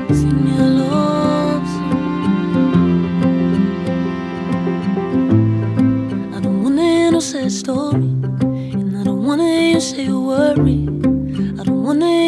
Sing me a love song. I don't wanna hear no sad story, and I don't wanna hear you say you worry. I don't wanna